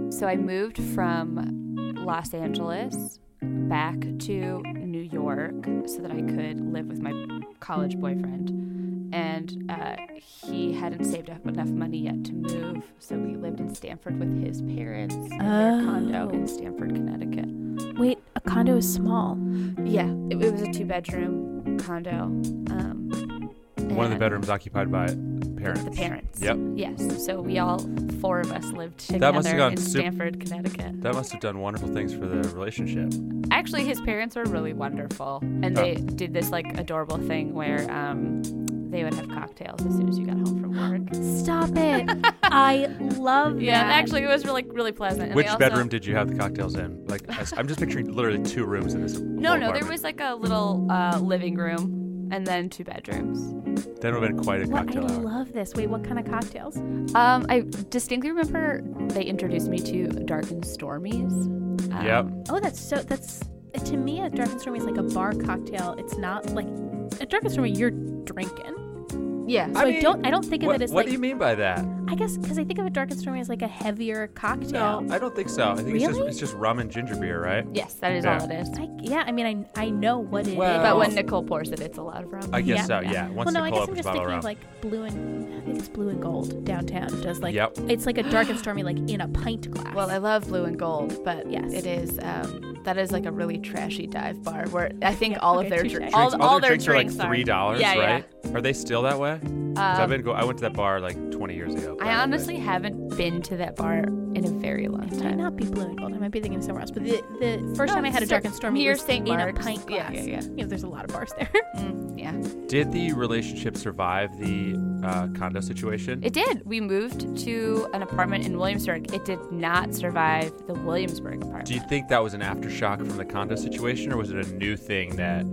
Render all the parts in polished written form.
So I moved from Los Angeles back to New York so that I could live with my college boyfriend. And he hadn't saved up enough money yet to move, so we lived in Stamford with his parents in their condo in Stamford, Connecticut. Wait, a condo is small. Yeah, it was a 2-bedroom condo. One of the bedrooms occupied by parents. The parents. Yep. Yes. So we all 4 of us lived together in Stamford, Connecticut. That must have done wonderful things for the relationship. Actually, his parents were really wonderful, and they did this like adorable thing where they would have cocktails as soon as you got home from work. Stop it! I love that. Yeah, actually, it was really pleasant. And Which bedroom did you have the cocktails in? Like, I'm just picturing literally 2 rooms in this. No, there was like a little living room and then 2 bedrooms. That would have been quite a cocktail I hour. love this. Wait, what kind of cocktails? I distinctly remember they introduced me to Dark and Stormies. Yep. Oh, that's to me, a Dark and Stormy is like a bar cocktail. It's not like a Dark and Stormy you're drinking. Yeah. So I don't think of it as what like. do you mean by that? I guess because I think of a Dark and Stormy as like a heavier cocktail. No, I don't think so. I think Really? it's just rum and ginger beer, right? Yes, that is all it is. I mean, I know what it is. But when Nicole pours it, it's a lot of rum. I guess so, yeah. Once I Nicole guess I'm opens a just bottle thinking of of rum. like I think it's Blue and Gold downtown. Does like, Yep. It's like a Dark and Stormy like in a pint glass. Well, I love Blue and Gold, but Yes. it is that is like a really trashy dive bar where I think all of their touche. drinks, All all their their drinks are like drinks $3, yeah, right? Are they still that way? 'Cause I went to that bar like 20 years ago. I honestly haven't been to that bar in a very long It might time. not be Blue and Gold. I might be thinking of somewhere else. But the first time I had a Dark and Stormy near was St. in a Mark's. pint glass. Yeah. You know, there's a lot of bars there. Yeah. Did the relationship survive the condo situation? It did. We moved to an apartment in Williamsburg. It did not survive the Williamsburg apartment. Do you think that was an aftershock from the condo situation, or was it a new thing that,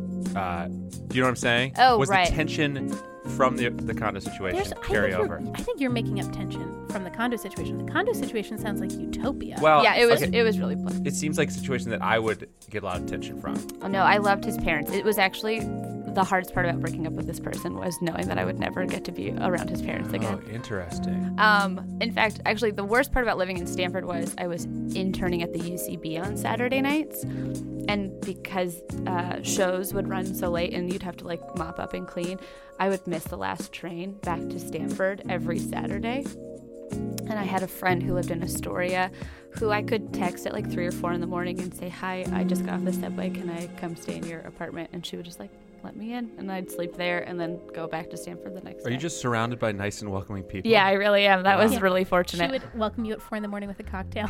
do you know what I'm saying? Oh, was right. the tension from the condo situation carry over? I think you're making up tension from the condo situation. The condo situation sounds like utopia. Well, Yeah, it was okay. it was really pleasant. It seems like a situation that I would get a lot of tension from. Oh, no, I loved his parents. It was actually the hardest part about breaking up with this person was knowing that I would never get to be around his parents again. Oh, interesting. In fact, actually, the worst part about living in Stamford was I was interning at the UCB on Saturday nights, and because shows would run so late and you'd have to like mop up and clean, I would miss the last train back to Stamford every Saturday. And I had a friend who lived in Astoria who I could text at like 3 or 4 in the morning and say, "Hi, I just got off the subway. Can I come stay in your apartment?" And she would just like, let me in, and I'd sleep there and then go back to Stamford the next day. Are you just surrounded by nice and welcoming people? Yeah, I really am. That was Yeah. really She fortunate. would welcome you at 4 a.m. with a cocktail.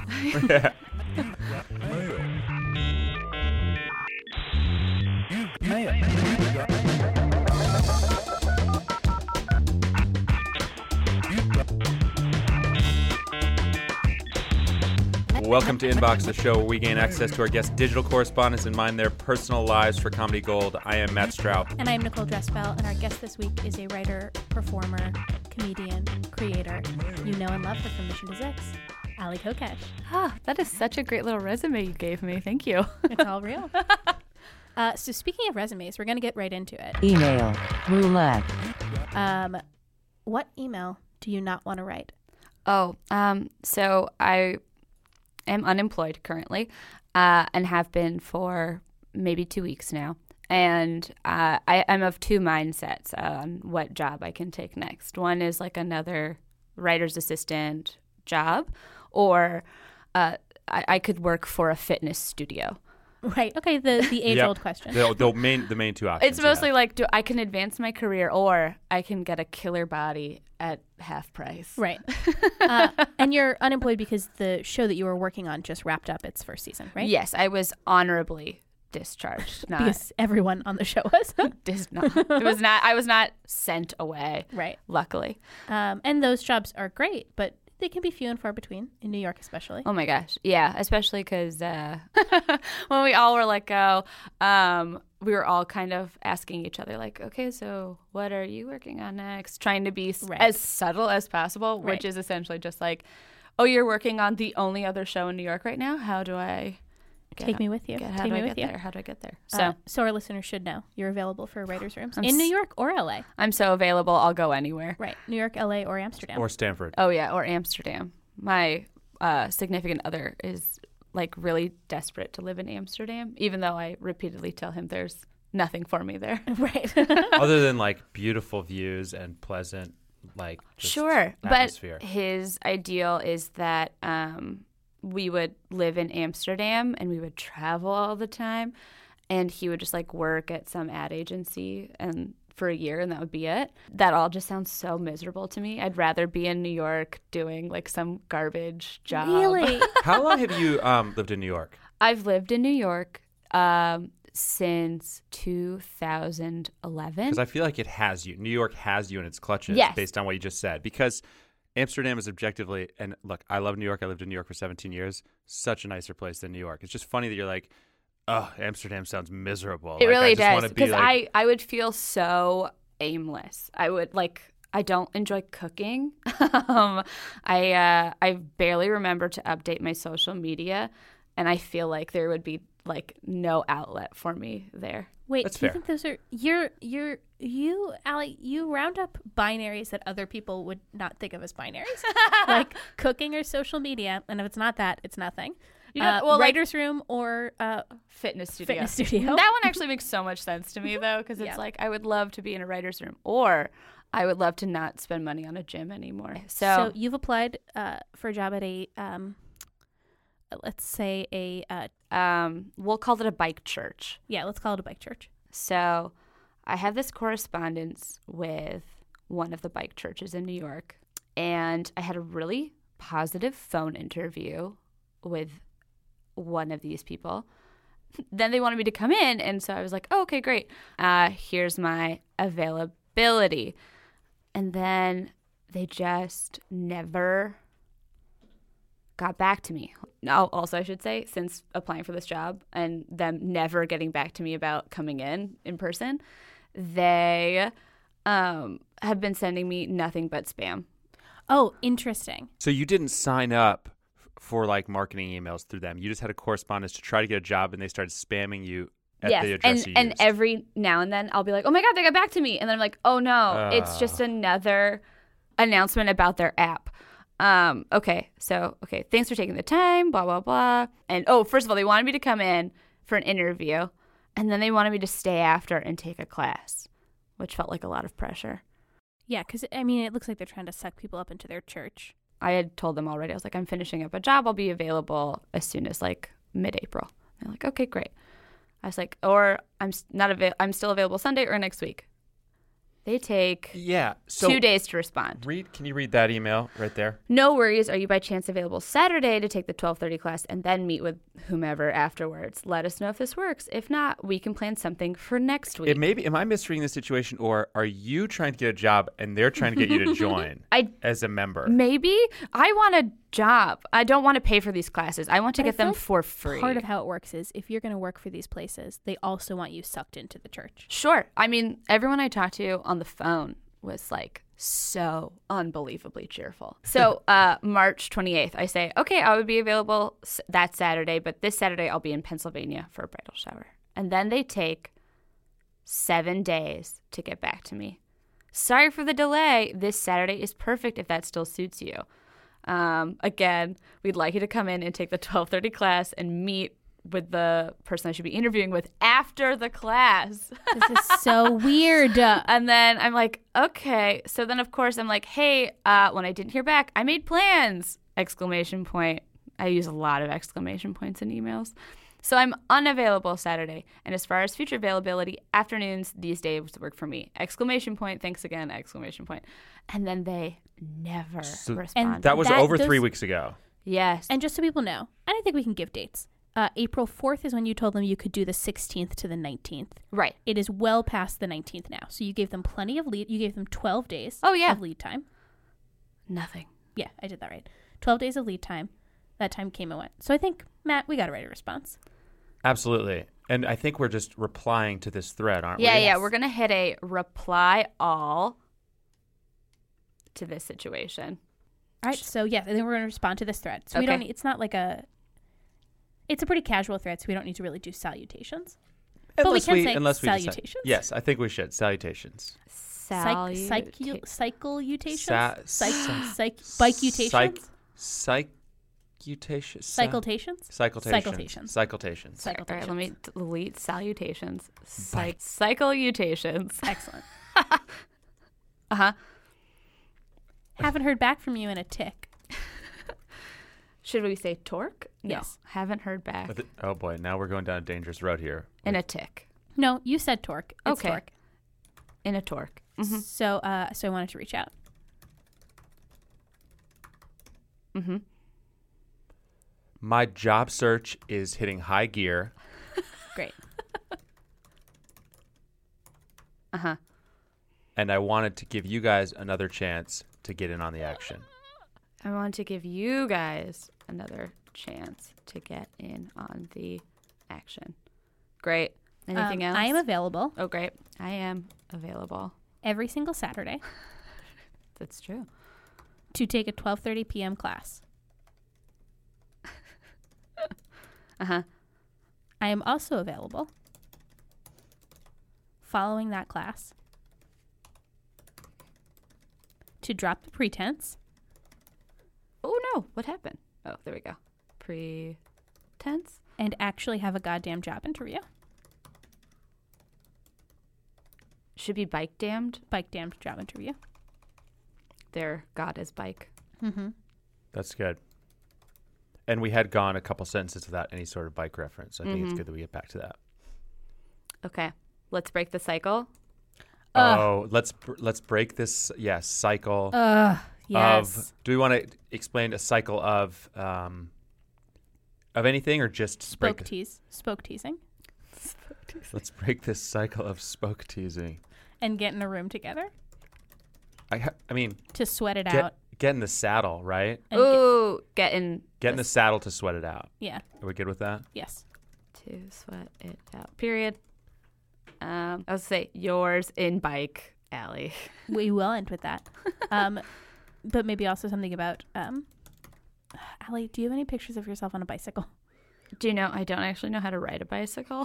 Welcome to Inbox, the show where we gain access to our guests' digital correspondence and mine their personal lives for Comedy Gold. I am Matt Strout. And I'm Nicole Dressfell, and our guest this week is a writer, performer, comedian, creator. You know and love her from Mission to Zix, Ali Kokesh. Ah, that is such a great little resume you gave me. Thank you. It's all real. So speaking of resumes, we're going to get right into it. Email roulette. What email do you not want to write? So I am unemployed currently and have been for maybe 2 weeks now. And I'm of 2 mindsets on what job I can take next. One is like another writer's assistant job, or I could work for a fitness studio. Right. Okay. The age-old question. The main 2 options. It's mostly like I can advance my career, or I can get a killer body at half price. Right. And you're unemployed because the show that you were working on just wrapped up its first season, right? Yes, I was honorably discharged. Not Because everyone on the show was. It was not. I was not sent away. Right. Luckily. And those jobs are great, but they can be few and far between, in New York especially. Oh my gosh, yeah, especially because when we all were let go, we were all kind of asking each other, like, okay, so what are you working on next? Trying to be as subtle as possible, which is essentially just like, oh, you're working on the only other show in New York right now? How do I Take me with you. How do I get there? How do I get there? So our listeners should know you're available for writers' rooms in New York or LA. I'm so available. I'll go anywhere. Right. New York, LA, or Amsterdam. Or Stanford. Oh, yeah, or Amsterdam. My significant other is like really desperate to live in Amsterdam, even though I repeatedly tell him there's nothing for me there. Right. Other than like beautiful views and pleasant, like just Sure, atmosphere. but his ideal is that we would live in Amsterdam and we would travel all the time, and he would just like work at some ad agency and for a year, and that would be it. That all just sounds so miserable to me. I'd rather be in New York doing like some garbage job. Really? How long have you lived in New York? I've lived in New York since 2011. Because I feel like it has you. New York has you in its clutches Yes. based on what you just said. Because Amsterdam is objectively, and look, I love New York. I lived in New York for 17 years. Such a nicer place than New York. It's just funny that you're like, oh, Amsterdam sounds miserable. It Like, really I just does. wanna be Because like, I would feel so aimless. I would like, I don't enjoy cooking. I barely remember to update my social media, and I feel like there would be like no outlet for me there. Wait, That's do you fair. think those are you, Allie? You round up binaries that other people would not think of as binaries, like cooking or social media, and if it's not that, it's nothing. You know, well, like- writer's room or Fitness studio. fitness studio. That one actually makes so much sense to me, though, because it's Yeah. like I would love to be in a writer's room, or I would love to not spend money on a gym anymore. So you've applied for a job at a let's say a we'll call it a bike church. let's call it a bike church. So I have this correspondence with one of the bike churches in New York, and I had a really positive phone interview with one of these people. Then they wanted me to come in, and so I was like, oh, okay, great. Here's my availability. And then they just never got back to me. Now, also, I should say, since applying for this job and them never getting back to me about coming in person, they have been sending me nothing but spam. Oh, interesting. so you didn't sign up for like marketing emails through them. You just had a correspondence to try to get a job, and they started spamming you at the Yes, address you and used. every now and then I'll be like, oh my God, they got back to me. And then I'm like, oh no, it's just another announcement about their app. Okay, thanks for taking the time, blah, blah, blah. And first of all, they wanted me to come in for an interview, and then they wanted me to stay after and take a class, which felt like a lot of pressure. Yeah, because I mean, it looks like they're trying to suck people up into their church. I had told them already. I was like, I'm finishing up a job. I'll be available as soon as like mid-April. They're like, okay, great. I was like, or I'm still available Sunday or next week. They take yeah. So 2 days to respond. Can you read that email right there? No worries. Are you by chance available Saturday to take the 12:30 class and then meet with whomever afterwards? Let us know if this works. If not, we can plan something for next week. It may be, am I misreading the situation, or are you trying to get a job and they're trying to get you to join as a member? Maybe. I want a job. I don't want to pay for these classes. I want to But I get them feel like for free. Part of how it works is if you're going to work for these places, they also want you sucked into the church. Sure. I mean, everyone I talked to on the phone was like so unbelievably cheerful. So March 28th, I say, okay, I would be available that Saturday, but this Saturday I'll be in Pennsylvania for a bridal shower. And then they take 7 days to get back to me. Sorry for the delay. This Saturday is perfect if that still suits you. Again, we'd like you to come in and take the 12:30 class and meet with the person I should be interviewing with after the class. This is so weird. And then I'm like, okay. So then, of course, I'm like, hey, when I didn't hear back, I made plans! Exclamation point. I use a lot of exclamation points in emails. So I'm unavailable Saturday. And as far as future availability, afternoons these days work for me. Exclamation point. Thanks again. Exclamation point. And then they never respond. That was That- over those- 3 weeks ago. Yes. And just so people know, I don't think we can give dates. April 4th is when you told them you could do the 16th to the 19th. Right. It is well past the 19th now. So you gave them plenty of lead. You gave them 12 days Oh, yeah. of lead time. Nothing. Yeah, I did that right. 12 days of lead time. That time came and went. So I think, Matt, we got to write a response. Absolutely. And I think we're just replying to this thread, aren't Yeah, we? yeah. We're going to hit a reply all to this situation. All right. So, yeah, and then we're going to respond to this thread. So we Okay. don't need, it's not like it's a pretty casual thread, so we don't need to really do salutations. But we can say salutations. Yes, I think we should. Salutations. Cyclutations? Sa- Bike-utations? Psych. Cyclutations. Cycletations? Cyclutations. Cyclutations. All right, let me delete salutations. Bike. Cyclutations. Excellent. Uh-huh. Haven't heard back from you in a tick. Should we say torque? No, Yes. haven't heard back. Oh boy, now we're going down a dangerous road here. In a tick. No, you said torque. It's Okay. torque. In a torque. Mm-hmm. So I wanted to reach out. Mm-hmm. My job search is hitting high gear. Great. Uh-huh. And I wanted to give you guys another chance to get in on the action. I want to give you guys another chance to get in on the action. Great. Anything else? I am available Oh, great. I am available. every single Saturday That's true. to take a 12:30 p.m. class. Uh-huh. I am also available following that class to drop the pretense Oh, no. What happened? Oh, there we go. Pretense? and actually have a goddamn job interview. Should be bike damned. Bike damned job interview. Their god is bike. Mm-hmm. That's good. And we had gone a couple sentences without any sort of bike reference. I think it's good that we get back to that. Okay. Let's break the cycle. Oh, let's break this cycle Yes. of. Do we want to explain a cycle of anything or just Spoke teasing Let's break this cycle of spoke teasing. and get in a room together I mean, to sweat it out. get in the saddle, right? And Ooh, getting Get in the saddle to sweat it out. yeah. Are we good with that? Yes. to sweat it out. Period. I would say yours in bike alley. We will end with that. But maybe also something about Allie, do you have any pictures of yourself on a bicycle? Do you know I don't actually know how to ride a bicycle?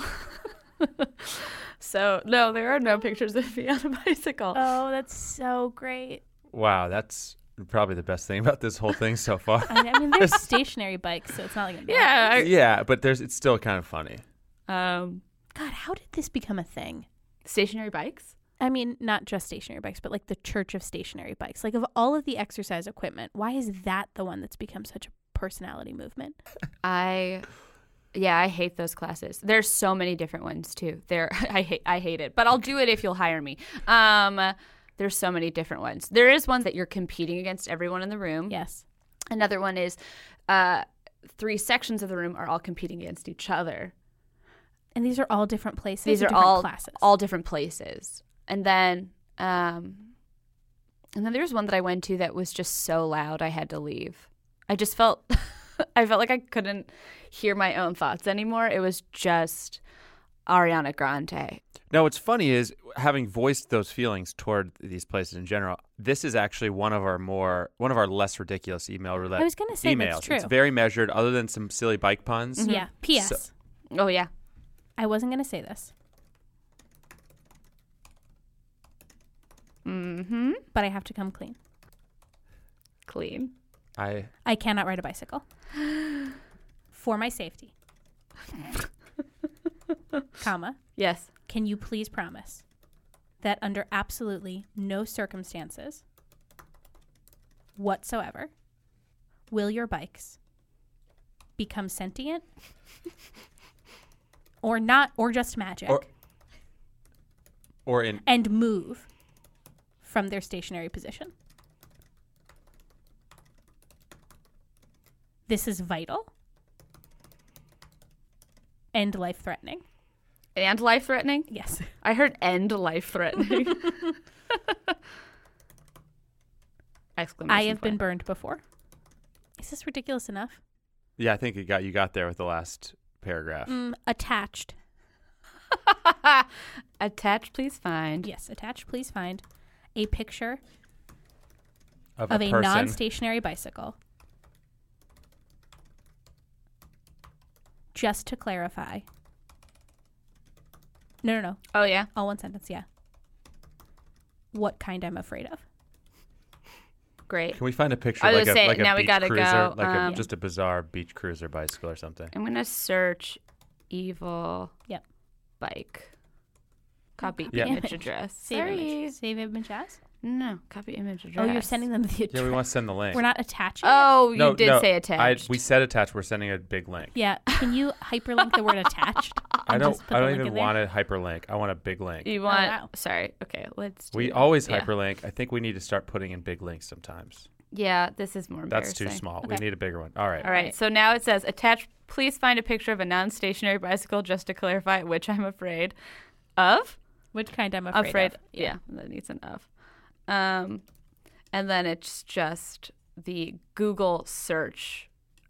So no, there are no pictures of me on a bicycle. Oh, that's so great. Wow, that's probably the best thing about this whole thing so far. I mean, they're stationary bikes, so it's not like a Yeah. Yeah, but it's still kind of funny. God, how did this become a thing? Stationary bikes. I mean, not just stationary bikes, but like the Church of Stationary Bikes. Like, of all of the exercise equipment, why is that the one that's become such a personality movement? I hate those classes. There's so many different ones too. I hate it, but I'll do it if you'll hire me. There's so many different ones. There is one that you're competing against everyone in the room. Yes. Another one is 3 sections of the room are all competing against each other. And these are all different places. These or are different all classes. all different places. And then there's one that I went to that was just so loud I had to leave. I just felt I felt like I couldn't hear my own thoughts anymore. It was just Ariana Grande. No, what's funny is having voiced those feelings toward these places in general. This is actually one of our less ridiculous email roulette. I was going to say emails. that's true. It's very measured, other than some silly bike puns. Mm-hmm. Yeah. P.S. So- Oh yeah. I wasn't going to say this, Mm-hmm. but I have to come clean. Clean. I cannot ride a bicycle. For my safety. Comma. Yes. Can you please promise that under absolutely no circumstances whatsoever will your bikes become sentient or not, or just magic, or in and move from their stationary position? This is vital and life-threatening. And life-threatening? Yes. I heard end life-threatening. Exclamation I have been point. burned before. Is this ridiculous enough? Yeah, I think you got there with the last paragraph. Attached. Attached, please find. Yes, attached, please find a picture Of of a a person. non-stationary bicycle. Just to clarify. No. Oh yeah. All one sentence, yeah. What kind I'm afraid of. great. Can we find a picture I of was like gonna a say, now we beach gotta cruiser, go, like just a bizarre beach cruiser bicycle or something? I'm gonna search evil Yep. bike. Copy Yeah. image address. Save Sorry. image. Save image as? No, copy image Oh, address. you're sending them the address. Yeah, we want to send the link. We're not attaching it? Oh, you No, did no, say attached. we said attached. We're sending a big link. Yeah. Can you hyperlink the word attached? I and don't. just put I the don't link even in there? want a hyperlink. I want a big link. You want? wow. Sorry. Okay, let's. Do We that. always Yeah. hyperlink. I think we need to start putting in big links sometimes. Yeah, this is more That's embarrassing. too small. Okay. We need a bigger one. All right. All right. So now it says attached. Please find a picture of a non-stationary bicycle just to clarify which I'm afraid of. Which kind I'm afraid of. Yeah, that needs an of. And then it's just the Google search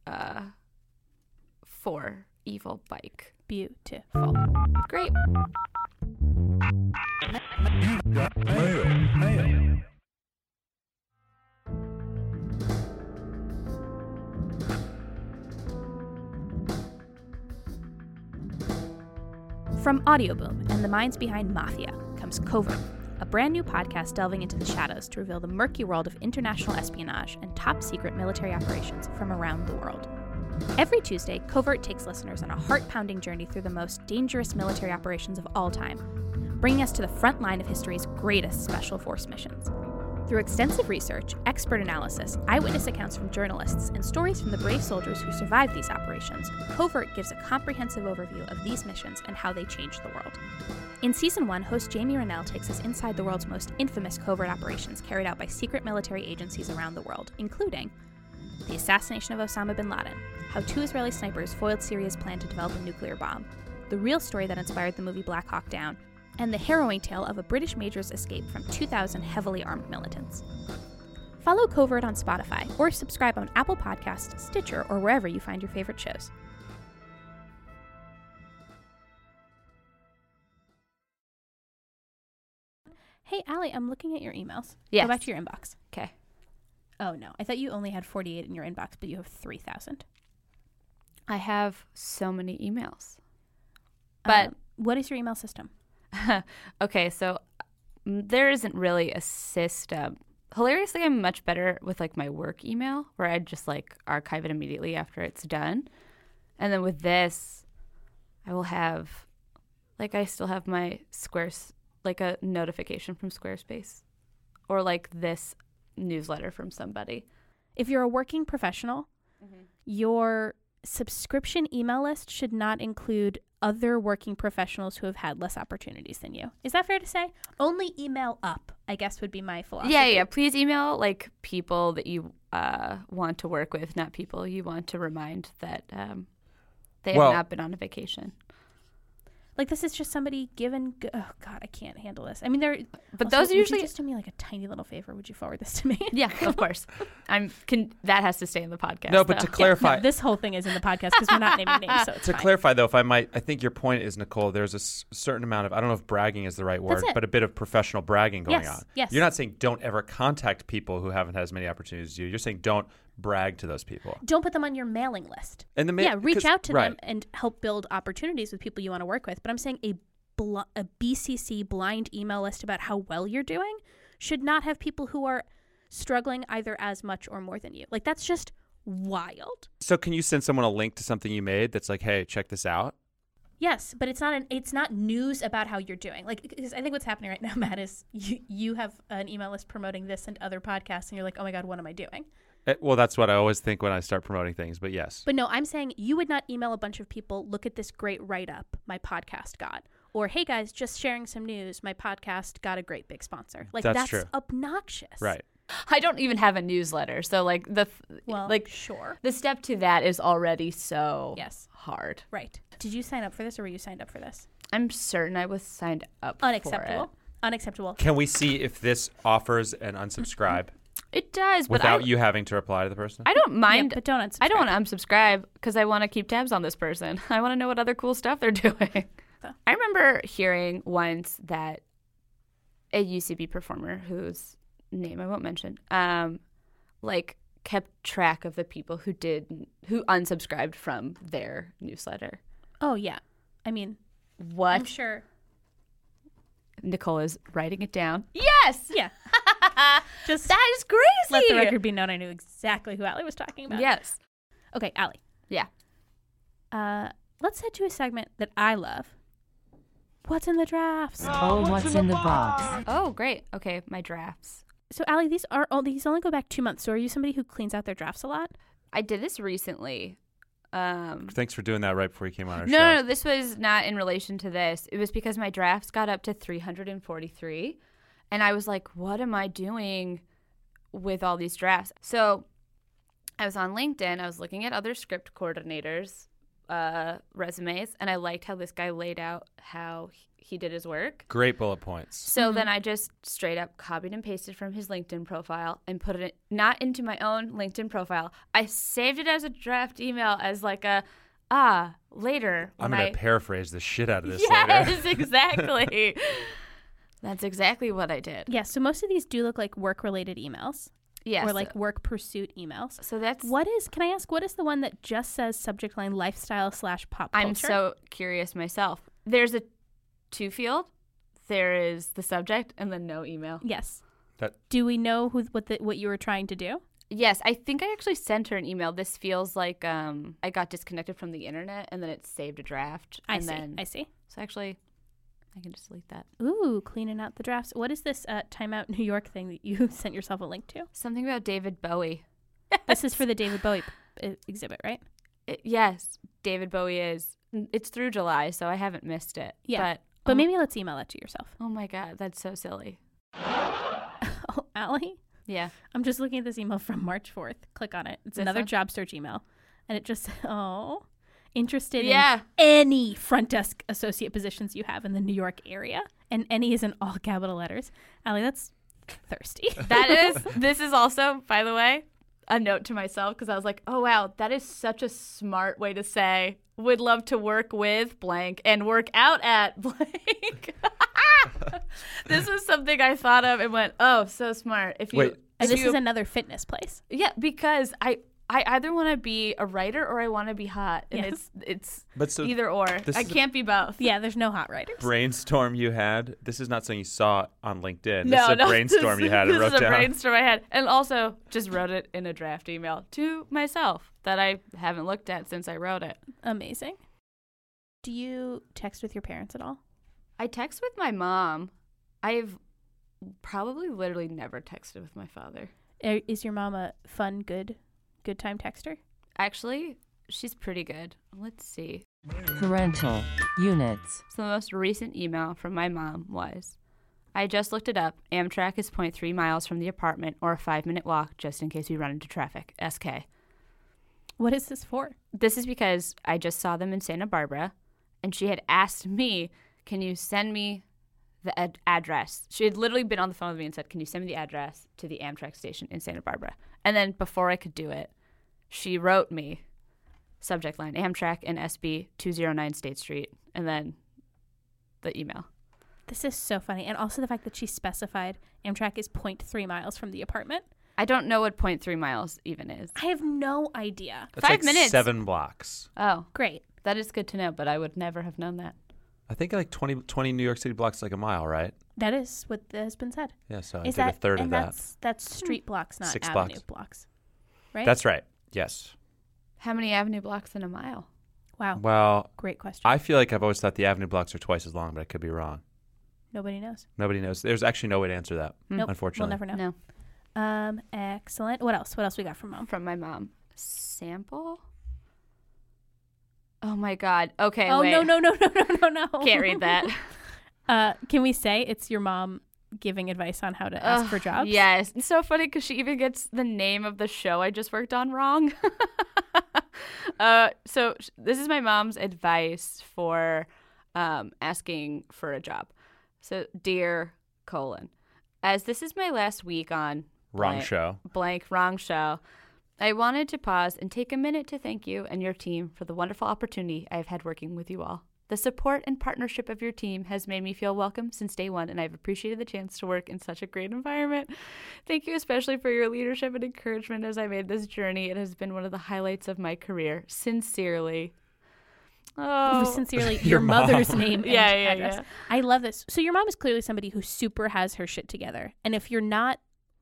for evil bike. Beautiful. Great. From Audioboom and the minds behind Mafia comes Covert, a brand new podcast delving into the shadows to reveal the murky world of international espionage and top secret military operations from around the world. Every Tuesday, Covert takes listeners on a heart-pounding journey through the most dangerous military operations of all time, bringing us to the front line of history's greatest special force missions. Through extensive research, expert analysis, eyewitness accounts from journalists, and stories from the brave soldiers who survived these operations, Covert gives a comprehensive overview of these missions and how they changed the world. In Season 1, host Jamie Rennell takes us inside the world's most infamous covert operations carried out by secret military agencies around the world, including the assassination of Osama bin Laden, how 2 Israeli snipers foiled Syria's plan to develop a nuclear bomb, the real story that inspired the movie Black Hawk Down, and the harrowing tale of a British major's escape from 2,000 heavily armed militants. Follow Covert on Spotify or subscribe on Apple Podcasts, Stitcher, or wherever you find your favorite shows. Hey, Allie, I'm looking at your emails. Yes. Go back to your inbox. Okay. Oh, no. I thought you only had 48 in your inbox, but you have 3,000. I have so many emails. But what is your email system? okay, so there isn't really a system. Hilariously, I'm much better with like my work email where I just like archive it immediately after it's done. And then with this, I will have like I still have my like a notification from Squarespace or like this newsletter from somebody. If you're a working professional, your subscription email list should not include other working professionals who have had less opportunities than you. Is that fair to say? Only email up, I guess, would be my philosophy. Yeah. Please email like people that you want to work with, not people you want to remind that they have not been on a vacation. Like this is just somebody given. Oh God, I can't handle this. I mean, But also, those are usually Would you just do me like a tiny little favor? Would you forward this to me? Yeah, of course. That has to stay in the podcast. No, but to clarify, No, this whole thing is in the podcast because we're not naming names, so it's to fine. clarify though, if I might, I think your point is, Nicole, there's a certain amount of, I don't know if bragging is the right word, That's it. but a bit of professional bragging going Yes, on. yes. You're not saying don't ever contact people who haven't had as many opportunities as you. You're saying don't brag to those people. Don't put them on your mailing list. And reach out to right. them and help build opportunities with people you want to work with. But I'm saying a BCC blind email list about how well you're doing should not have people who are struggling either as much or more than you. Like that's just wild. So can you send someone a link to something you made that's like, hey, check this out? Yes, but it's not news about how you're doing. Like, because I think what's happening right now, Matt, is you have an email list promoting this and other podcasts, and you're like, oh my God, what am I doing? Well, that's what I always think when I start promoting things, but yes. But no, I'm saying you would not email a bunch of people, look at this great write-up my podcast got. Or, hey guys, just sharing some news, my podcast got a great big sponsor. Like, that's true. obnoxious. Right. I don't even have a newsletter. So like Sure. the step to that is already so Yes. hard. Right. Did you sign up for this or were you signed up for this? I'm certain I was signed up Unacceptable. for it. Unacceptable. Can we see if this offers an unsubscribe It does, but without you having to reply to the person? I don't mind. Yeah, but don't unsubscribe. I don't want to unsubscribe because I want to keep tabs on this person. I want to know what other cool stuff they're doing. I remember hearing once that a UCB performer whose name I won't mention, like kept track of the people who unsubscribed from their newsletter. Oh, yeah. I mean, What? I'm sure. Nicole is writing it down. Yes. Yeah. Just That is crazy. let the record be known I knew exactly who Allie was talking about. Yes. Okay, Allie. Yeah. Let's head to a segment that I love. What's in the drafts? Oh, what's in the box? Oh, great. Okay, my drafts. So, Allie, these only go back 2 months. So, are you somebody who cleans out their drafts a lot? I did this recently. Thanks for doing that right before you came on our show. No, this was not in relation to this. It was because my drafts got up to 343. And I was like, what am I doing with all these drafts? So I was on LinkedIn. I was looking at other script coordinators' resumes. And I liked how this guy laid out how he did his work. Great bullet points. So then I just straight up copied and pasted from his LinkedIn profile and put it not into my own LinkedIn profile. I saved it as a draft email as like later. I'm going to paraphrase the shit out of this Yes, later. exactly. That's exactly what I did. Yeah, so most of these do look like work-related emails. Yes. Or like work pursuit emails. So that's Can I ask, what is the one that just says subject line lifestyle/pop culture? I'm so curious myself. There's a to field. There is the subject and then no email. Yes. That- Do we know what you were trying to do? Yes, I think I actually sent her an email. This feels like I got disconnected from the internet and then it saved a draft. I and see. So actually, I can just delete that. Ooh, cleaning out the drafts. What is this Time Out New York thing that you sent yourself a link to? Something about David Bowie. This is for the David Bowie exhibit, right? Yes, David Bowie is. It's through July, so I haven't missed it. Yeah. But maybe let's email that to yourself. Oh my God, that's so silly. Oh, Allie? Yeah. I'm just looking at this email from March 4th. Click on it. It's This another one? job search email. And it just, interested Yeah. in any front desk associate positions you have in the New York area. And any is in all capital letters. Allie, that's thirsty. This is also, by the way, a note to myself because I was like, oh, wow, that is such a smart way to say, would love to work with blank and work out at blank. This was something I thought of and went, oh, so smart. And this is another fitness place. Yeah, because I either want to be a writer or I want to be hot. And it's either or. I can't be both. Yeah, there's no hot writers. Brainstorm you had. This is not something you saw on LinkedIn. No, this is a brainstorm you had and wrote This is a down. brainstorm I had. And also just wrote it in a draft email to myself that I haven't looked at since I wrote it. Amazing. Do you text with your parents at all? I text with my mom. I've probably literally never texted with my father. Is your mom a fun, good time texter? Actually, she's pretty good. Let's see. Parental units. So the most recent email from my mom was, I just looked it up. Amtrak is 0.3 miles from the apartment or a 5-minute walk just in case we run into traffic. SK. What is this for? This is because I just saw them in Santa Barbara and she had asked me, can you send me the address? She had literally been on the phone with me and said, can you send me the address to the Amtrak station in Santa Barbara? And then before I could do it, she wrote me, subject line, Amtrak and SB 209 State Street, and then the email. This is so funny. And also the fact that she specified Amtrak is 0.3 miles from the apartment. I don't know what 0.3 miles even is. I have no idea. That's 5 minutes. 7 blocks. Oh, Great. that is good to know, but I would never have known that. I think like 20 New York City blocks is like a mile, right? That is what has been said. Yeah, so I Is did a that third of that. That's street blocks, not 6 avenue blocks. Right? That's right. Yes. How many avenue blocks in a mile? Wow. Well, Great question. I feel like I've always thought the avenue blocks are twice as long, but I could be wrong. Nobody knows. Nobody knows. There's actually no way to answer that, Nope. unfortunately. We'll never know. No. Excellent. What else? What else we got from mom? From my mom. Sample? Oh my God. Okay. Oh, wait. no. Can't read that. Can we say it's your mom giving advice on how to ask for jobs? Yes. It's so funny because she even gets the name of the show I just worked on wrong. So this is my mom's advice for asking for a job. So, dear : as this is my last week on Wrong show. wrong show, I wanted to pause and take a minute to thank you and your team for the wonderful opportunity I have had working with you all. The support and partnership of your team has made me feel welcome since day one, and I've appreciated the chance to work in such a great environment. Thank you especially for your leadership and encouragement as I made this journey. It has been one of the highlights of my career. Sincerely. Oh, Sincerely, Your your mom. mother's name and Yeah. address. I love this. So your mom is clearly somebody who super has her shit together. And if you're not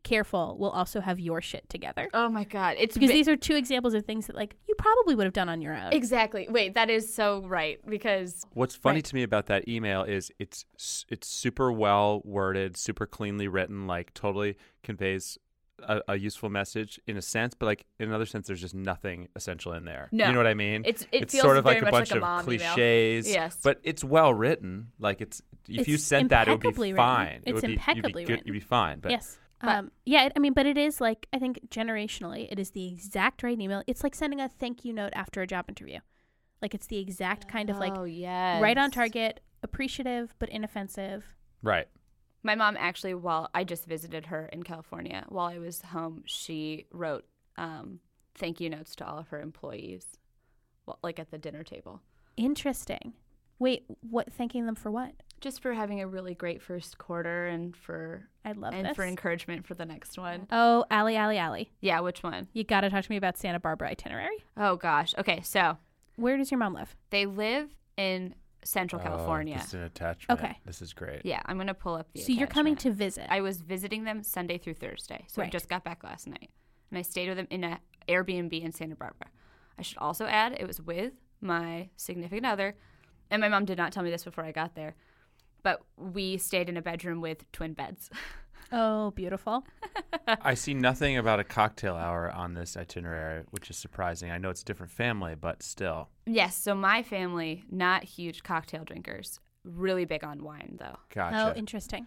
careful, will also have your shit together. Oh my God. It's Because these are two examples of things that like you probably would have done on your own. Exactly. Wait, that is so right because What's funny to me about that email is it's super well worded, super cleanly written, like totally conveys a useful message in a sense, but like in another sense, there's just nothing essential in there. No. You know what I mean? It It's feels sort of very like a much bunch like a of mom email. cliches. Yes. But it's well written. Like if you It's sent that, it would be impeccably written. fine. It's impeccably You'd be fine. But Yes. But- I mean, but it is like, I think generationally, it is the exact right email. It's like sending a thank you note after a job interview. Like it's the exact kind of like yes. right on target, appreciative, but inoffensive. right. My mom actually, while I just visited her in California, while I was home, she wrote thank you notes to all of her employees, like at the dinner table. Interesting. Wait, what? Thanking them for what? Just for having a really great first quarter and for I love this. for encouragement for the next one. Oh, Allie. Yeah, which one? You got to talk to me about Santa Barbara itinerary. Oh gosh. Okay, so Where does your mom live? they live in Central California. This is an attachment. Okay. This is great. Yeah, I'm gonna pull up the. So you're coming attachment. to visit. I was visiting them Sunday through Thursday, so I Right. just got back last night, and I stayed with them in an Airbnb in Santa Barbara. I should also add it was with my significant other, and my mom did not tell me this before I got there, but we stayed in a bedroom with twin beds. Oh, beautiful. I see nothing about a cocktail hour on this itinerary, which is surprising. I know it's a different family, but still. Yes, so my family, not huge cocktail drinkers, really big on wine though. Gotcha. Oh, interesting.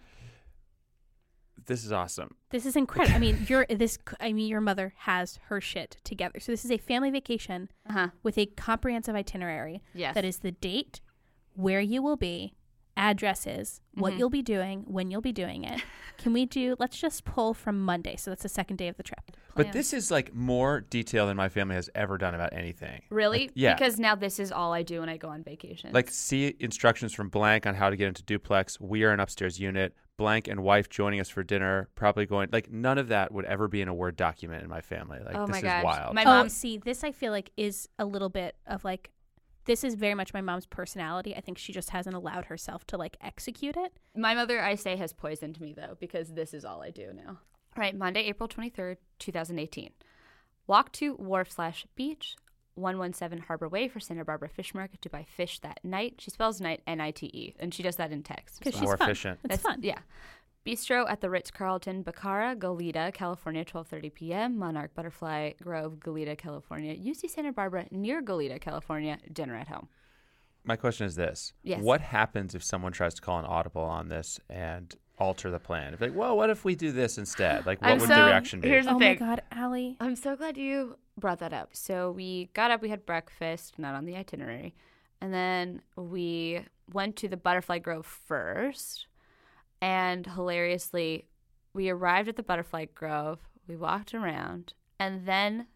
This is awesome. This is incredible. I mean, your mother has her shit together. So this is a family vacation with a comprehensive itinerary. Yes. That is the date, where you will be, addresses, what Mm-hmm. you'll be doing, when you'll be doing it. Let's just pull from Monday. So that's the second day of the trip. But this is like more detail than my family has ever done about anything. Really? Like, yeah. Because now this is all I do when I go on vacation. Like, see instructions from blank on how to get into duplex. We are an upstairs unit. Blank and wife joining us for dinner. Probably going, like, none of that would ever be in a Word document in my family. Like, Oh this my is gosh. wild. My Oh, mom. see, this I feel like is a little bit of like, this is very much my mom's personality. I think she just hasn't allowed herself to like execute it. My mother, I say, has poisoned me, though, because this is all I do now. All right, Monday, April 23rd, 2018. Walk to Wharf/Beach, 117 Harbor Way for Santa Barbara Fish Market to buy fish that night. She spells night N-I-T-E, and she does that in text. Because as she's More fun. efficient. It's fun. Yeah. Bistro at the Ritz-Carlton, Bacara, Goleta, California, 12:30 p.m. Monarch Butterfly Grove, Goleta, California. UC Santa Barbara, near Goleta, California. Dinner at home. My question is this. Yes. What happens if someone tries to call an audible on this and alter the plan? If like, well, what if we do this instead? Like, what would the reaction be? Here's the Oh thing. my God, Allie. I'm so glad you brought that up. So we got up, we had breakfast, not on the itinerary. And then we went to the Butterfly Grove first. And hilariously, we arrived at the Butterfly Grove. We walked around. And then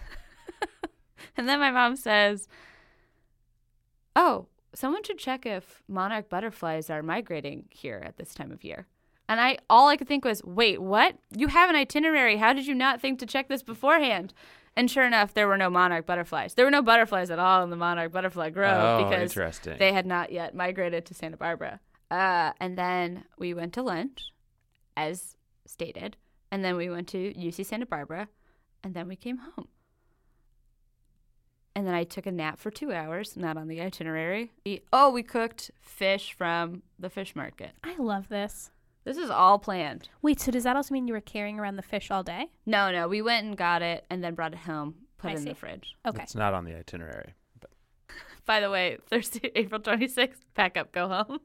my mom says, oh, someone should check if monarch butterflies are migrating here at this time of year. And all I could think was, wait, what? You have an itinerary. How did you not think to check this beforehand? And sure enough, there were no monarch butterflies. There were no butterflies at all in the Monarch Butterfly Grove Oh, because interesting. they had not yet migrated to Santa Barbara. And then we went to lunch, as stated. And then we went to UC Santa Barbara. And then we came home. And then I took a nap for 2 hours, not on the itinerary. We cooked fish from the fish market. I love this. This is all planned. Wait, so does that also mean you were carrying around the fish all day? No, we went and got it and then brought it home, put I it in see. the fridge. Okay. It's not on the itinerary. But By the way, Thursday, April 26th, pack up, go home.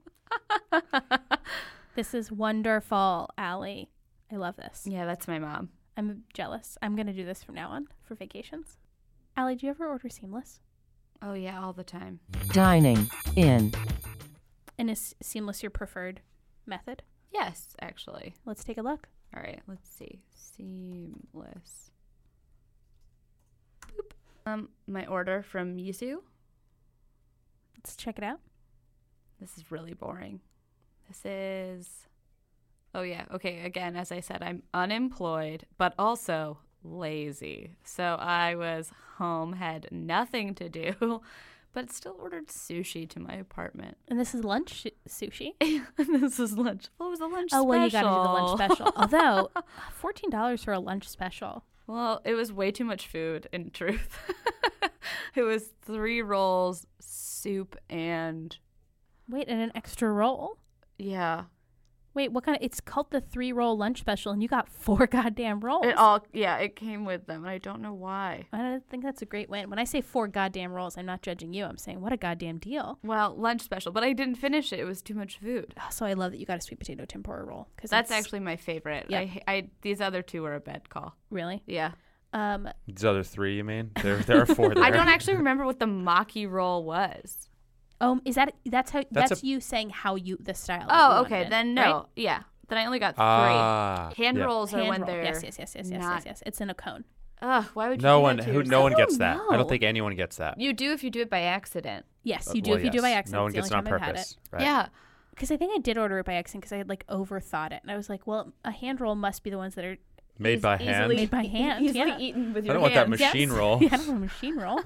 This is wonderful, Allie. I love this. Yeah, that's my mom. I'm jealous. I'm going to do this from now on for vacations. Allie, do you ever order Seamless? Oh, yeah, all the time. Dining in. And is Seamless your preferred method? Yes, actually. Let's take a look. All right, let's see. Seamless. Boop. My order from Yuzu. Let's check it out. This is really boring. This is... Oh, yeah. Okay, again, as I said, I'm unemployed, but also lazy. So I was home, had nothing to do but still ordered sushi to my apartment. And this is lunch sushi? This is lunch. What was the lunch Oh, special? well, you got to do the lunch special. Although, $14 for a lunch special. Well, it was way too much food, in truth. It was 3 rolls, soup, and... Wait, and an extra roll? Yeah. Wait, what kind of... It's called the 3-roll lunch special, and you got 4 goddamn rolls. It came with them, and I don't know why. I don't think that's a great win. When I say 4 goddamn rolls, I'm not judging you. I'm saying, what a goddamn deal. Well, lunch special, but I didn't finish it. It was too much food. Oh, so I love that you got a sweet potato tempura roll. That's actually my favorite. Yeah. These other 2 were a bad call. Really? Yeah. These other 3, you mean? There are 4 there. I don't actually remember what the maki roll was. That's you saying how the style. Oh, okay. Then no. Right? Yeah. Then I only got 3. Hand yeah. rolls are when they're yes. It's in a cone. Ugh, why would you No do one that to who yourself? no one gets that. know. I don't think anyone gets that. You do if you do it by accident. Yes, you do if you do it by accident. No one It's the gets it only on time I've had purpose. it. Right. Yeah. Because I think I did order it by accident because I had overthought it, and I was like, well, a hand roll must be the ones that are Made by hand. made by hand. Easily Yeah. eaten with I your don't want that hands. machine roll. Yeah, I don't want a machine roll.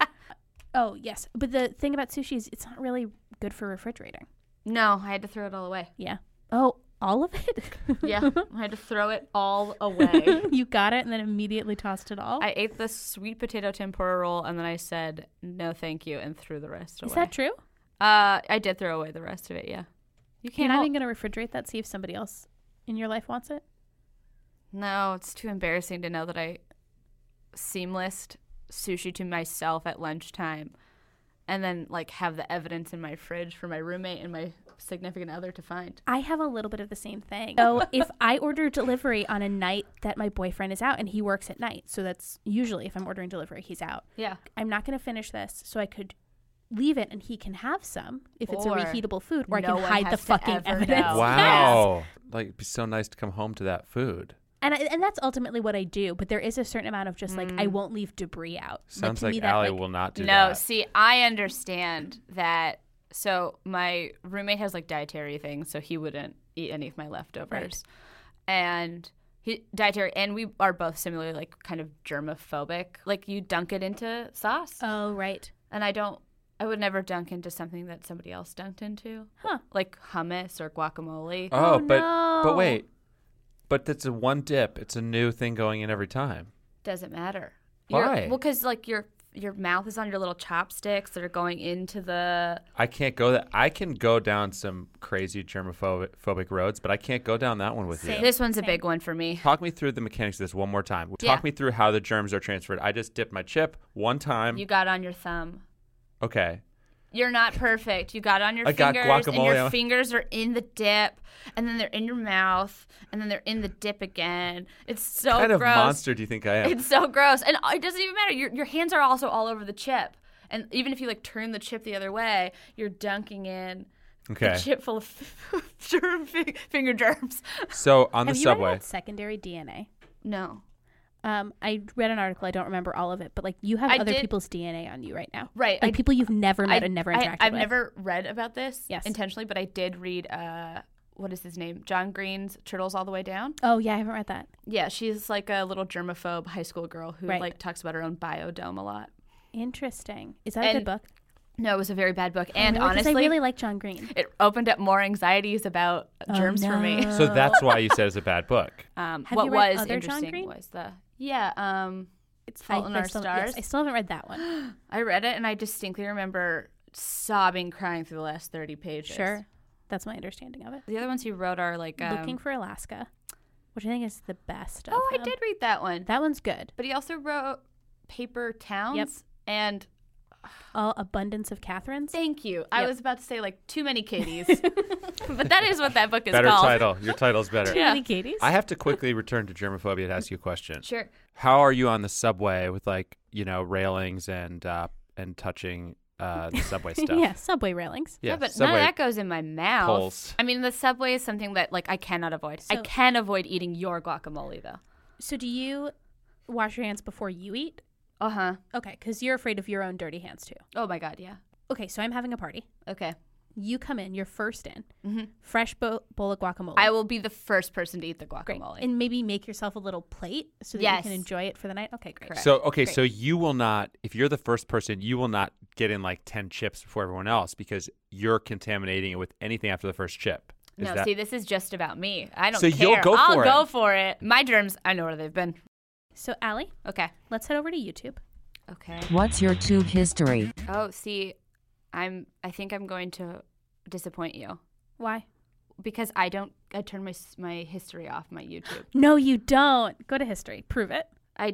Oh yes, but the thing about sushi is it's not really good for refrigerating. No, I had to throw it all away. Yeah. Oh, all of it? Yeah, I had to throw it all away. You got it and then immediately tossed it all? I ate the sweet potato tempura roll, and then I said, no, thank you, and threw the rest away. Is that true? I did throw away the rest of it, yeah. You You're can't not hold- even going to refrigerate that, see if somebody else in your life wants it? No, it's too embarrassing to know that I seamlessed sushi to myself at lunchtime and then have the evidence in my fridge for my roommate and my significant other to find. I have a little bit of the same thing. So if I order delivery on a night that my boyfriend is out and he works at night, so that's usually if I'm ordering delivery, he's out. Yeah. I'm not going to finish this, so I could leave it and he can have some if it's a Or reheatable food, or I no can one hide the has to fucking ever evidence. know. Wow. It'd be so nice to come home to that food. And that's ultimately what I do, but there is a certain amount of just I won't leave debris out. Sounds to like me that, Allie will not do No, that. see, I understand that. So my roommate has dietary things, so he wouldn't eat any of my leftovers. Right. And dietary, and we are both similarly kind of germophobic. You dunk it into sauce. Oh, right. And I would never dunk into something that somebody else dunked into. Huh. Like hummus or guacamole. Oh, but no. wait. But that's a one dip. It's a new thing going in every time. Doesn't matter. Why? Well, because your mouth is on your little chopsticks that are going into the... I can't go that. I can go down some crazy germophobic roads, but I can't go down that one with you. This one's a Same. big one for me. Talk me through the mechanics of this one more time. Yeah. Talk me through how the germs are transferred. I just dipped my chip one time. You got on your thumb. Okay. You're not perfect. You got on your I got fingers, and guacamole your on- fingers are in the dip, and then they're in your mouth, and then they're in the dip again. It's so What kind gross. of monster do you think I am? It's so gross, and it doesn't even matter. Your hands are also all over the chip, and even if you turn the chip the other way, you're dunking in Okay. a chip full of finger germs. So on the Have you read subway. about secondary DNA? No, I read an article. I don't remember all of it, but you have I other did- people's DNA on you right now, right? people you've never met and never interacted I've with. never read about this Yes. intentionally, but I did read. What is his name? John Green's Turtles All the Way Down. Oh yeah, I haven't read that. Yeah, she's a little germaphobe high school girl who Right. talks about her own biodome a lot. Interesting. Is that a And good book? No, it was a very bad book, and Really? 'Cause honestly, I really like John Green. it opened up more anxieties about germs for me. no. So that's why you said it's a bad book. Have What you read was other John interesting Green? was the It's Fault in Our Stars. I still haven't read that one. I read it and I distinctly remember sobbing, crying through the last 30 pages. Sure, that's my understanding of it. The other ones he wrote are Looking for Alaska, which I think is the best. Of Oh, I them. did read that one. That one's good. But he also wrote Paper Towns. Yep. And All Abundance of Catherines. thank you. I Yep. was about to say Too Many Katies. But that is what that book is Better called. title. Your title's better. Too Yeah. many Katies. I have to quickly return to germophobia to ask you a question. Sure. How are you on the subway with railings and touching the subway stuff? Yeah, subway railings. Yeah, but subway none of that goes in my mouth. poles. I mean, the subway is something that I cannot avoid. I So- can avoid eating your guacamole though. So do you wash your hands before you eat? Uh-huh. Okay, because you're afraid of your own dirty hands too. Oh my god, yeah. Okay, so I'm having a party. Okay. You come in, you're first in. Mm-hmm. Fresh bowl of guacamole. I will be the first person to eat the Great. guacamole. And maybe make yourself a little plate so that Yes. you can enjoy it for the night. Okay, great. Correct. So okay, Great. so you will not, if you're the first person, you will not get in like 10 chips before everyone else because you're contaminating it with anything after the first chip. See, this is just about me. I don't So care. you'll go I'll for go it. for it. My germs, I know where they've been. So, Allie, Okay. let's head over to YouTube. Okay. What's your tube history? Oh, see, I think I'm going to disappoint you Why? because I turn my history off my YouTube. No, you don't. Go to history. Prove it.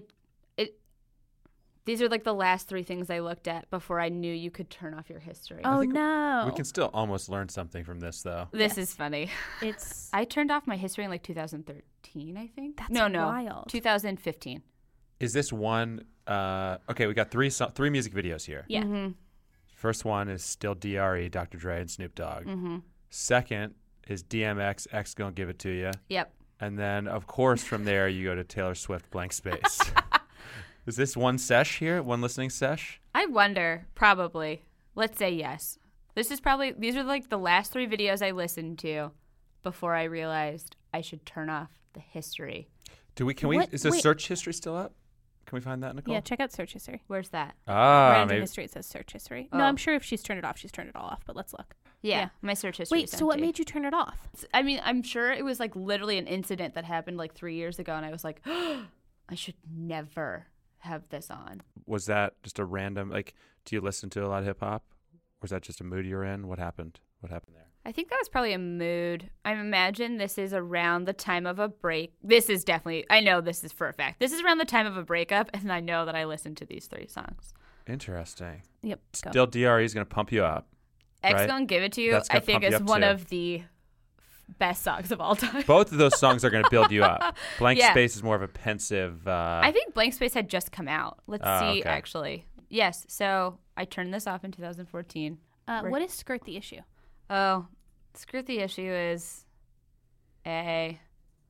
These are like the last 3 things I looked at before I knew you could turn off your history. Oh, think no. We can still almost learn something from this, though. This is funny. It's I turned off my history in like 2013, I think. That's no, wild. 2015. Is this one? Okay, we got 3 music videos here. yeah. Mm-hmm. First one is still DRE, Dr. Dre and Snoop Dogg. Mm-hmm. Second is DMX, X Gonna Give It To You. Yep. And then, of course, from there, you go to Taylor Swift, Blank Space. Is this one sesh here? One listening sesh? I wonder, probably. Let's say yes. These are like the last 3 videos I listened to before I realized I should turn off the history. Is the Wait. search history still up? Can we find that, Nicole? Yeah, check out search history. Where's that? Right under Maybe. history, it says search history. Oh. No, I'm sure if she's turned it off, she's turned it all off, but let's look. Yeah, my search history. Wait, so what made you turn it off? I mean, I'm sure it was like literally an incident that happened like 3 years ago, and I was like, I should never have this on. Was that just a random, like, do you listen to a lot of hip hop? Or is that just a mood you're in? What happened? What happened there? I think that was probably a mood. I imagine this is around the time of a break. This is definitely, I know this is for a fact. This is around the time of a breakup, and I know that I listened to these 3 songs. Interesting. Yep. Go. Still, DRE is going to pump you up. X Right. Gonna Give It To You, That's I gonna think pump you is up one too. of the best songs of all time. Both of those songs are going to build you up. Blank Yeah. Space is more of a pensive. I think Blank Space had just come out. Let's see, okay. actually. Yes, so I turned this off in 2014. What is Skirt the Issue? Oh, Skirt the Issue is a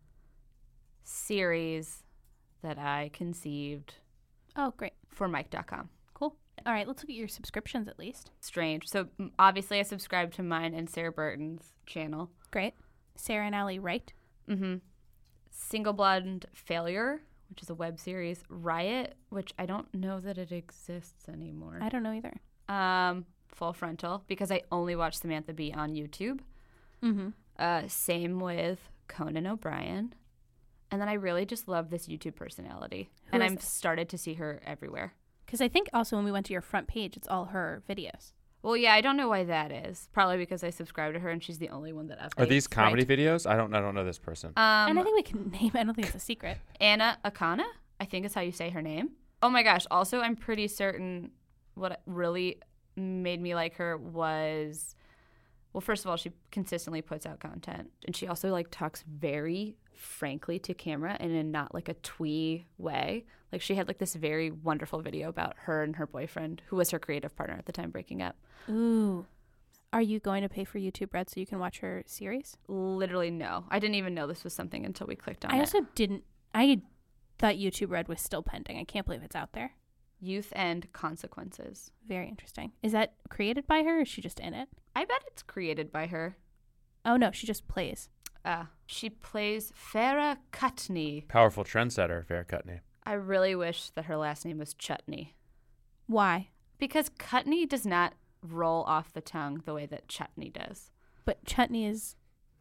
series that I conceived Oh, great. for Mike.com. Cool. All right, let's look at your subscriptions at least. Strange. So obviously I subscribe to mine and Sarah Burton's channel. Great. Sarah and Allie Wright. Mm-hmm. Single Blonde Failure, which is a web series. Riot, which I don't know that it exists anymore. I don't know either. Full Frontal, because I only watch Samantha Bee on YouTube. Mm-hmm. Same with Conan O'Brien. And then I really just love this YouTube personality. Who and is I've this? started to see her everywhere. Because I think also when we went to your front page, it's all her videos. Well, yeah, I don't know why that is. Probably because I subscribe to her and she's the only one that updates. Are these comedy right. videos? I don't know this person. And I think we can name I don't think it's a secret. Anna Akana, I think is how you say her name. Oh my gosh. Also, I'm pretty certain what really made me like her was, well, first of all, she consistently puts out content. And she also like talks very frankly to camera and in not like a twee way. Like she had like this very wonderful video about her and her boyfriend, who was her creative partner at the time, breaking up. Ooh. Are you going to pay for YouTube Red so you can watch her series? Literally no. I didn't even know this was something until we clicked on I it. also didn't. I thought YouTube Red was still pending. I can't believe it's out there. Youth and Consequences. Very interesting. Is that created by her or is she just in it? I bet it's created by her. Oh, no, she just plays. She plays Farah Kutney. Powerful trendsetter, Farrah Kutney. I really wish that her last name was Chutney. Why? Because Kutney does not roll off the tongue the way that chutney does. But chutney is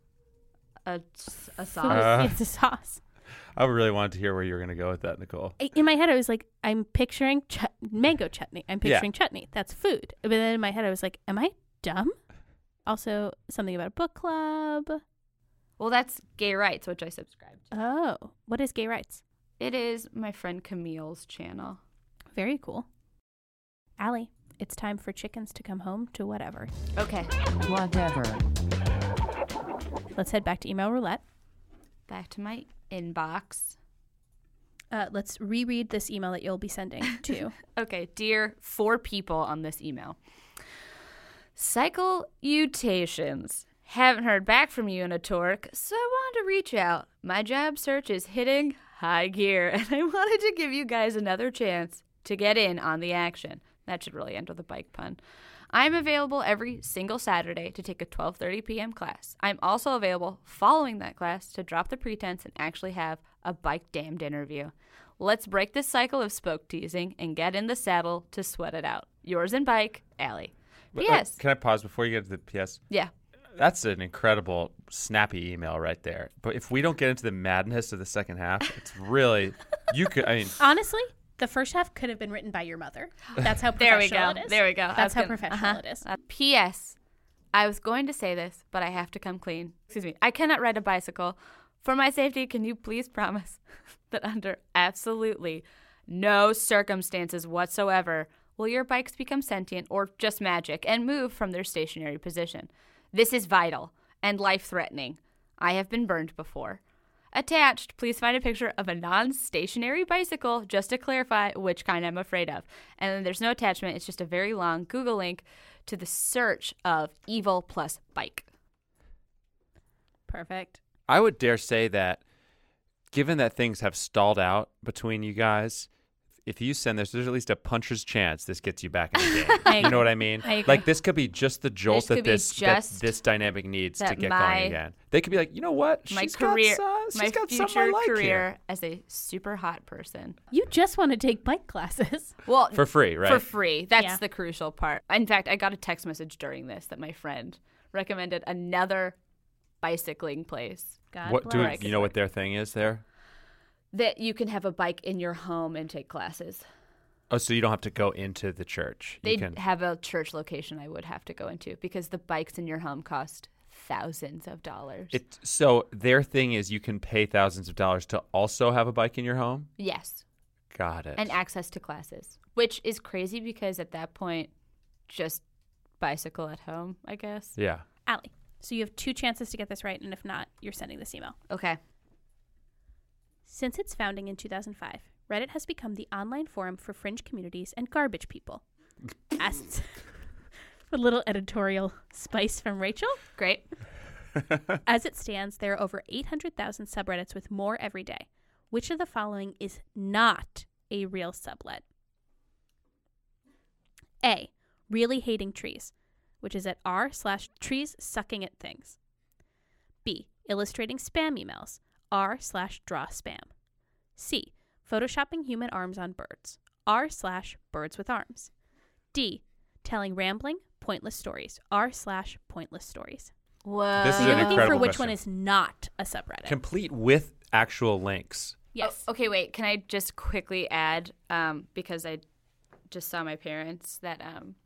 A food. sauce. It's a sauce. I really wanted to hear where you were going to go with that, Nicole. In my head, I was like, I'm picturing mango chutney. I'm picturing chutney. That's food. But then in my head, I was like, am I dumb? Also, something about a book club. Well, that's Gay Rights, which I subscribe to. Oh, what is Gay Rights? It is my friend Camille's channel. Very cool. Allie, it's time for chickens to come home to whatever. Okay, Whatever. Let's head back to email roulette. back to my inbox. Let's reread this email that you'll be sending to. Okay, dear 4 people on this email. Cyclutations. Haven't heard back from you in a torque, so I wanted to reach out. My job search is hitting high gear, and I wanted to give you guys another chance to get in on the action. That should really end with a bike pun. I'm available every single Saturday to take a 12:30 p.m. class. I'm also available following that class to drop the pretense and actually have a bike damned interview. Let's break this cycle of spoke teasing and get in the saddle to sweat it out. Yours and bike, Allie. But, P.S. Can I pause before you get to the P.S.? Yeah. That's an incredible, snappy email right there. But if we don't get into the madness of the second half, it's really Honestly, the first half could have been written by your mother. That's how There we professional go. it is. There we go. That's how professional it is. P.S. I was going to say this, but I have to come clean. Excuse me. I cannot ride a bicycle. For my safety, can you please promise that under absolutely no circumstances whatsoever will your bikes become sentient or just magic and move from their stationary position? This is vital and life-threatening. I have been burned before. Attached, please find a picture of a non-stationary bicycle just to clarify which kind I'm afraid of. And then there's no attachment. It's just a very long Google link to the search of evil plus bike. Perfect. I would dare say that given that things have stalled out between you guys, if you send this, there's at least a puncher's chance this gets you back in the game. You know what I mean? I agree. Like this could be just the jolt that This could be that just this dynamic needs to that get my- going again. They could be like, you know what? My She's career, got my something I future like career here. as a super hot person. You just want to take bike classes. Well, For free, right? For free. That's Yeah. the crucial part. In fact, I got a text message during this that my friend recommended another bicycling place God What do bless. you know what their thing is there? that you can have a bike in your home and take classes. Oh, so you don't have to go into the church. You They can. have a church location I would have to go into because the bikes in your home cost thousands of dollars. So their thing is you can pay thousands of dollars to also have a bike in your home? Yes. Got it. And access to classes, which is crazy because at that point, just bicycle at home, I guess. Yeah. Allie, so you have 2 chances to get this right, and if not, you're sending this email. Okay. Since its founding in 2005, Reddit has become the online forum for fringe communities and garbage people. As a little editorial spice from Rachel. Great. As it stands, there are over 800,000 subreddits with more every day. Which of the following is not a real sublet? A. Really hating trees, which is at r/trees sucking at things. B. Illustrating spam emails, r/draw spam. C. Photoshopping human arms on birds, r/birds with arms. D. Telling rambling, pointless stories, r/pointless stories. Whoa. This So is you're an looking for incredible which question. one is not a subreddit. Complete with actual links. Yes. Oh, okay, wait. Can I just quickly add, because I just saw my parents, that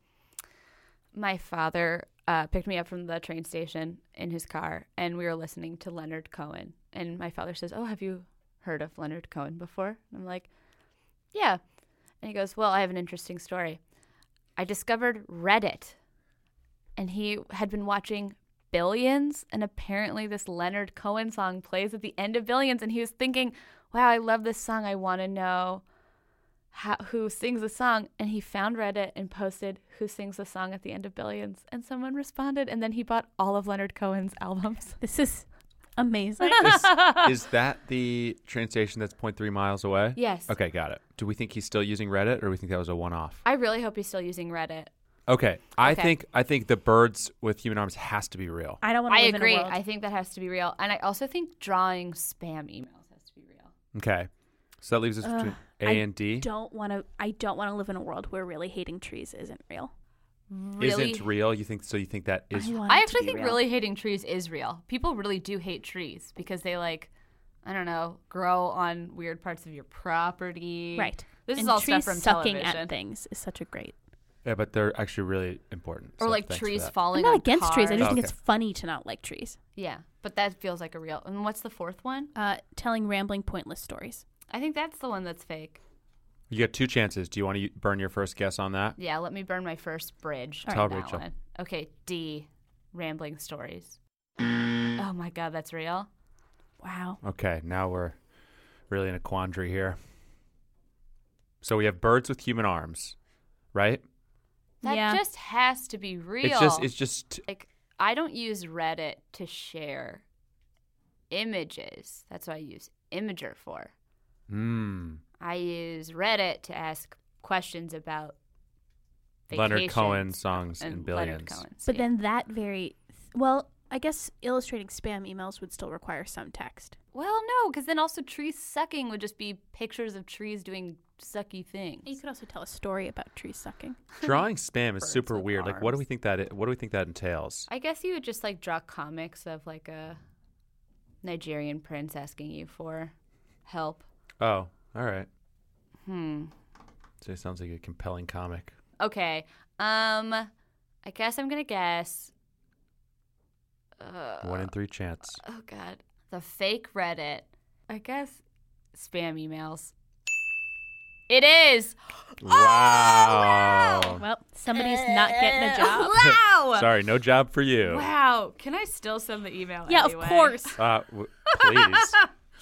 my father picked me up from the train station in his car, and we were listening to Leonard Cohen. And my father says, "Oh, have you heard of Leonard Cohen before?" And I'm like, "Yeah." And he goes, "Well, I have an interesting story. I discovered Reddit." And he had been watching Billions, and apparently this Leonard Cohen song plays at the end of Billions, and he was thinking, wow, I love this song. I want to know who sings the song. And he found Reddit and posted who sings the song at the end of Billions, and someone responded, and then he bought all of Leonard Cohen's albums. This is amazing. Is that the train station that's 0.3 miles away? Yes. Okay, got it. Do we think he's still using Reddit, or do we think that was a one-off? I really hope he's still using Reddit. Okay. I Okay. think the birds with human arms has to be real. I don't want to I live agree. in a world. I think that has to be real. And I also think drawing spam emails has to be real. Okay. So that leaves us between A I and D. I don't want to live in a world where really hating trees isn't real. Really? Isn't real? You think so? You think that is? want I it to actually be think real. really hating trees is real. People really do hate trees because they I don't know, grow on weird parts of your property. Right. This is And all trees stuff from sucking television. at things is such a great. Yeah, but they're actually really important. Or so like thanks for trees that. falling I'm not on against trees. I cars. just think Okay. it's funny to not like trees. Yeah, but that feels like a real. And what's the fourth one? Telling rambling, pointless stories. I think that's the one that's fake. You got 2 chances. Do you want to burn your first guess on that? Yeah, let me burn my first bridge. Tell on that Rachel. one. Okay, D, rambling stories. Oh my God, that's real? Wow. Okay, now we're really in a quandary here. So we have birds with human arms, right? That Yeah. just has to be real. It's just like, I don't use Reddit to share images. That's what I use Imager for. I use Reddit to ask questions about Leonard vacations Cohen songs and Leonard Billions. Cohen's, But yeah. then that well, I guess illustrating spam emails would still require some text. Well, no, because then also trees sucking would just be pictures of trees doing sucky things. You could also tell a story about tree sucking. Drawing spam is Birds super with weird. Like, what do we arms. think that entails? I guess you would just like draw comics of like a Nigerian prince asking you for help. Oh, all right. So it sounds like a compelling comic. Okay. I guess I'm gonna guess. 1 in 3 chance. Oh God, the fake Reddit. I guess spam emails. It is. Wow. Well, somebody's not getting a job. Wow. Sorry, no job for you. Wow. Can I still send the email? Yeah, anyway? of course. Please.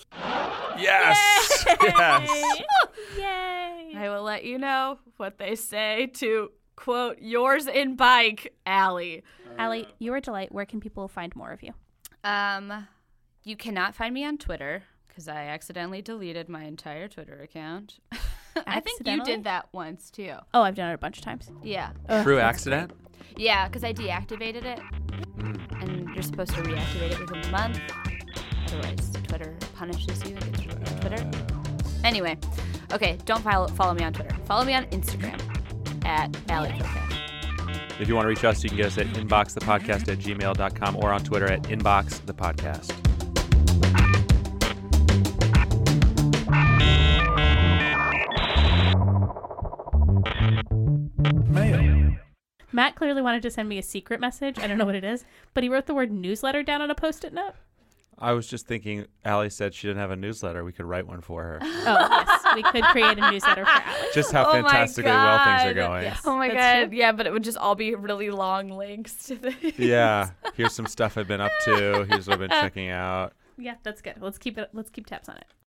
Yes. Yes. Yay. I will let you know what they say to quote yours in bike, Allie. Allie, you're a delight. Where can people find more of you? You cannot find me on Twitter because I accidentally deleted my entire Twitter account. I think you Accidentally? did that once too. Oh, I've done it a bunch of times. Yeah. True accident? Yeah, because I deactivated it, and you're supposed to reactivate it within a month. Otherwise, Twitter punishes you and gets rid of Twitter. Anyway, okay, don't follow me on Twitter. Follow me on Instagram at Allie Coquette. If you want to reach us, you can get us at inboxthepodcast@gmail.com or on Twitter at inboxthepodcast. Matt clearly wanted to send me a secret message. I don't know what it is, but he wrote the word newsletter down on a Post-it note. I was just thinking, Allie said she didn't have a newsletter. We could write one for her. Oh, yes. We could create a newsletter for Allie. Just how Oh my fantastically well things are God. going. Yes. Oh my That's God, true. yeah, but it would just all be really long links to the. Yeah. Here's some stuff I've been up to. Here's what I've been checking out. Yeah, that's good. Let's keep tabs on it.